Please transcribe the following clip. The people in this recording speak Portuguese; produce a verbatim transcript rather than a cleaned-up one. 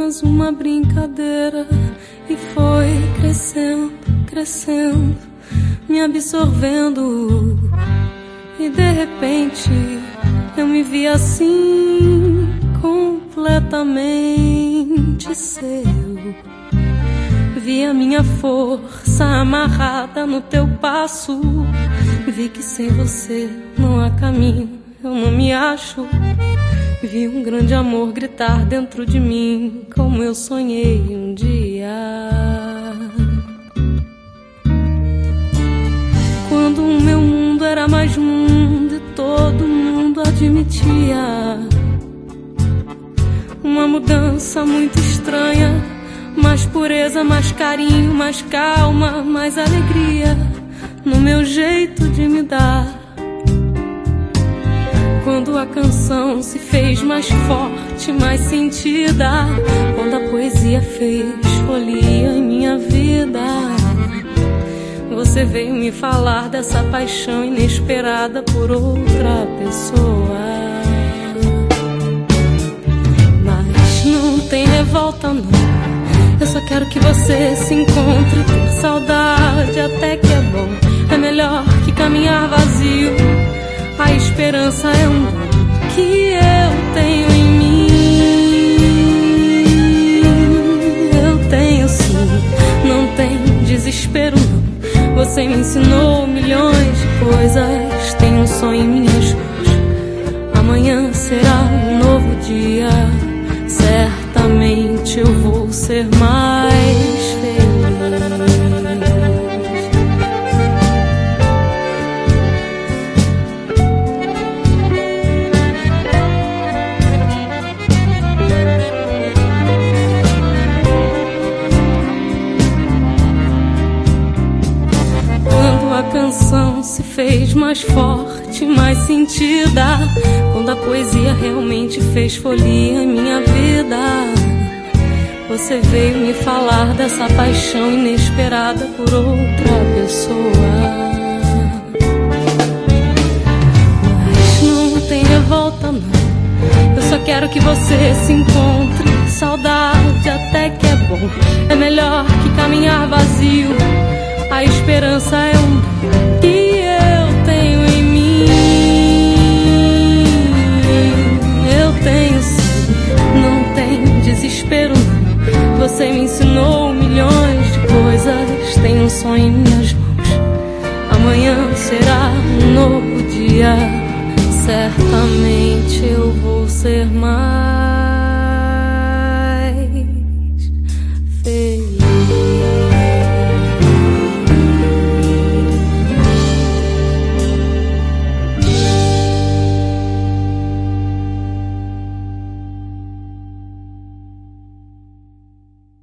apenas uma brincadeira e foi crescendo, crescendo, me absorvendo. E de repente eu me vi assim, completamente seu. Vi a minha força amarrada no teu passo. Vi que sem você não há caminho, eu não me acho. Vi um grande amor gritar dentro de mim, como eu sonhei um dia. Quando o meu mundo era mais mundo e todo mundo admitia uma mudança muito estranha, mais pureza, mais carinho, mais calma, mais alegria no meu jeito de me dar. Quando a canção se fez mais forte, mais sentida, quando a poesia fez folia em minha vida, você veio me falar dessa paixão inesperada por outra pessoa. Mas não tem revolta não, eu só quero que você se encontre. Ter saudade até que é bom, é melhor que caminhar vazio. A esperança é um dom que eu tenho em mim. Eu tenho sim, não tem desespero não. Você me ensinou milhões de coisas, tem um sonho em minhas mãos. Amanhã será um novo dia, certamente eu vou ser mais feliz. A canção se fez mais forte, mais sentida, quando a poesia realmente fez folia em minha vida, você veio me falar dessa paixão inesperada por outra pessoa. Mas não tem revolta não, eu só quero que você se encontre. Saudade até que é bom, é melhor que caminhar vazio. A esperança é um dom que eu tenho em mim. Eu tenho sim, não tem desespero não. Você me ensinou milhões de coisas, tem um sonho em minhas mãos. Amanhã será um novo dia, certamente eu vou ser mais